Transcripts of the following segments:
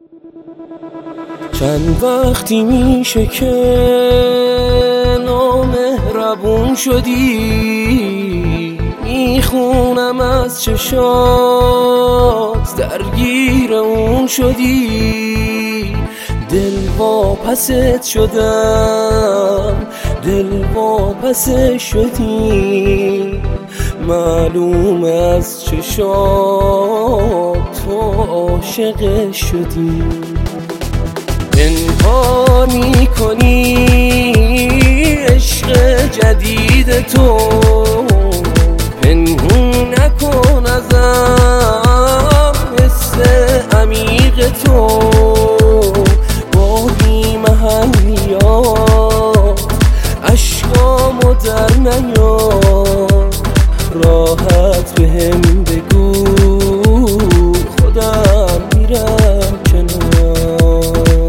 چند وقتی میشه که نامهربون شدی، میخونم از چشات درگیر اون شدی. دل واپست شدم، دل واپس شدی، معلوم از چشات تو عاشق شدی. انکار میکنی عشق جدید تو، پنهون نکن ازم حس عمیق تو. با بی محلیات اشکامو در نیار، راحت بهم بگو خودم میرم کنار.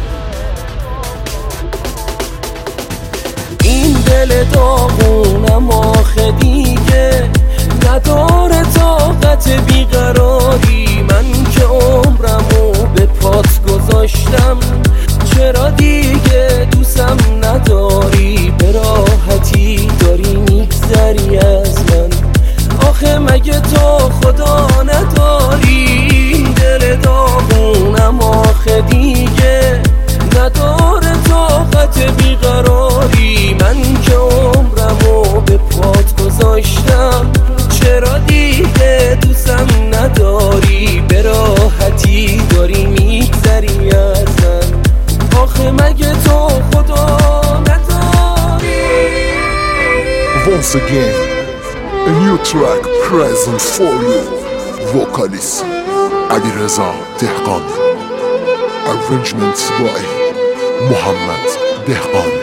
این دل داغونم آخه دیگه نداره طاقت بیقراری. من که عمرمو به پات گذاشتم، چرا دیگه دوستم نداری؟ به راحتی داری میگذری از من، آخه مگه تو خدا نداری؟ دل داغونم آخه دیگه نداره طاقت بیقراری. من که عمرمو به پات گذاشتم، چرا دیگه دوستم نداری؟ به راحتی داری میگذری از من، آخه مگه تو خدا نداری؟ Once again, a new track present for you. Vocalist Alireza Dehqani. Arrangement by Muhammad Dehqani.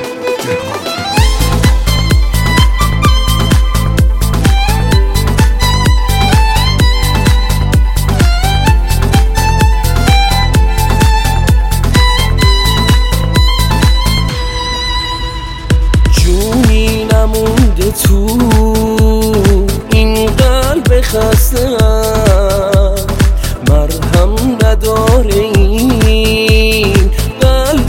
جونی نمونده تو این قلب خسته‌ام، مرهم نداره این قلب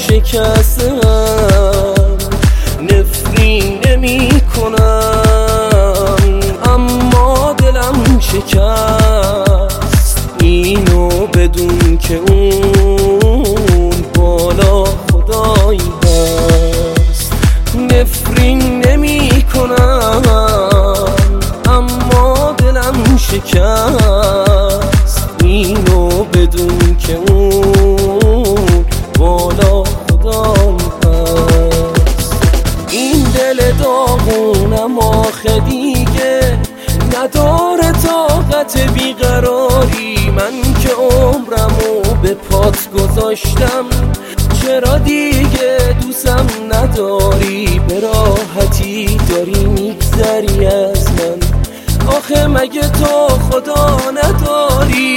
شکسته‌ام. نفرین نمی کنم اما دلم شکست، اینو بدون که اون بالا خدایی هست. نفرین نمی کنم اما دلم شکست، اینو بدون که اون بالا خدایی هست. این دل داغونم آخه دیگه نداره طاقت بیقراری. من که عمرمو به پات گذاشتم، چرا دیگه دوستم نداری؟ به راحتی داری میگذری از من، آخه مگه تو خدا نداری؟